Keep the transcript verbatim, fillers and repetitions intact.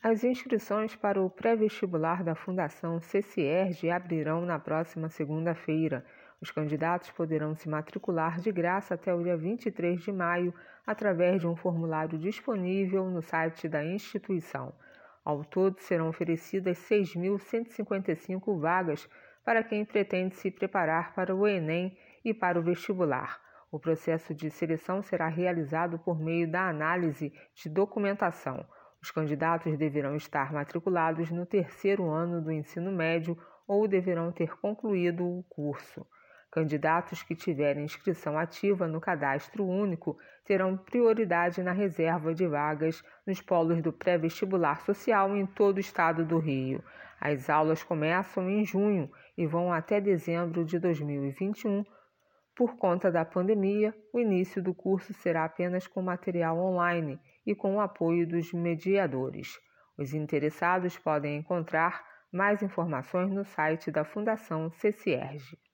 As inscrições para o pré-vestibular da Fundação CCERJ abrirão na próxima segunda-feira. Os candidatos poderão se matricular de graça até o dia vinte e três de maio através de um formulário disponível no site da instituição. Ao todo, serão oferecidas seis mil cento e cinquenta e cinco vagas para quem pretende se preparar para o Enem e para o vestibular. O processo de seleção será realizado por meio da análise de documentação. Os candidatos deverão estar matriculados no terceiro ano do ensino médio ou deverão ter concluído o curso. Candidatos que tiverem inscrição ativa no Cadastro Único terão prioridade na reserva de vagas nos polos do pré-vestibular social em todo o estado do Rio. As aulas começam em junho e vão até dezembro de dois mil e vinte e um. Por conta da pandemia, o início do curso será apenas com material online e com o apoio dos mediadores. Os interessados podem encontrar mais informações no site da Fundação CCERJ.